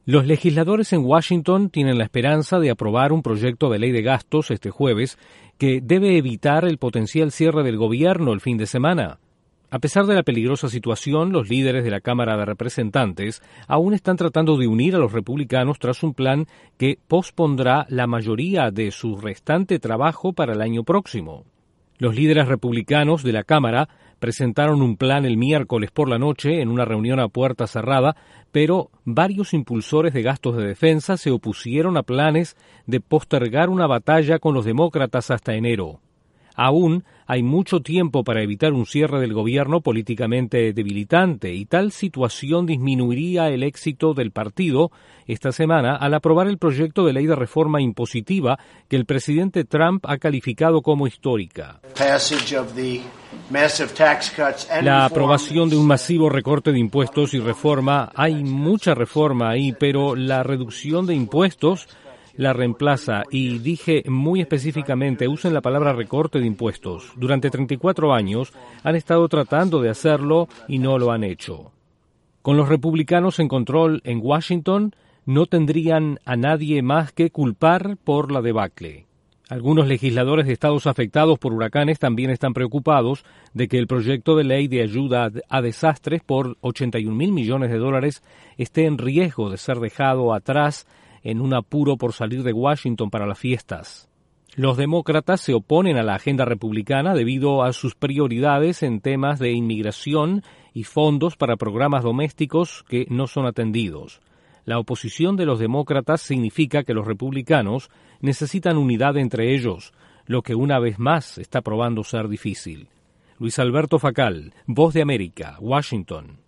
Los legisladores en Washington tienen la esperanza de aprobar un proyecto de ley de gastos este jueves que debe evitar el potencial cierre del gobierno el fin de semana. A pesar de la peligrosa situación, los líderes de la Cámara de Representantes aún están tratando de unir a los republicanos tras un plan que pospondrá la mayoría de su restante trabajo para el año próximo. Los líderes republicanos de la Cámara presentaron un plan el miércoles por la noche en una reunión a puerta cerrada, pero varios impulsores de gastos de defensa se opusieron a planes de postergar una batalla con los demócratas hasta enero. Aún hay mucho tiempo para evitar un cierre del gobierno políticamente debilitante, y tal situación disminuiría el éxito del partido esta semana al aprobar el proyecto de ley de reforma impositiva que el presidente Trump ha calificado como histórica. La aprobación de un masivo recorte de impuestos y reforma, hay mucha reforma ahí, pero la reducción de impuestos la reemplaza, y dije muy específicamente, usen la palabra recorte de impuestos. Durante 34 años han estado tratando de hacerlo y no lo han hecho. Con los republicanos en control en Washington, no tendrían a nadie más que culpar por la debacle. Algunos legisladores de estados afectados por huracanes también están preocupados de que el proyecto de ley de ayuda a desastres por $81,000 millones esté en riesgo de ser dejado atrás en un apuro por salir de Washington para las fiestas. Los demócratas se oponen a la agenda republicana debido a sus prioridades en temas de inmigración y fondos para programas domésticos que no son atendidos. La oposición de los demócratas significa que los republicanos necesitan unidad entre ellos, lo que una vez más está probando ser difícil. Luis Alberto Facal, Voz de América, Washington.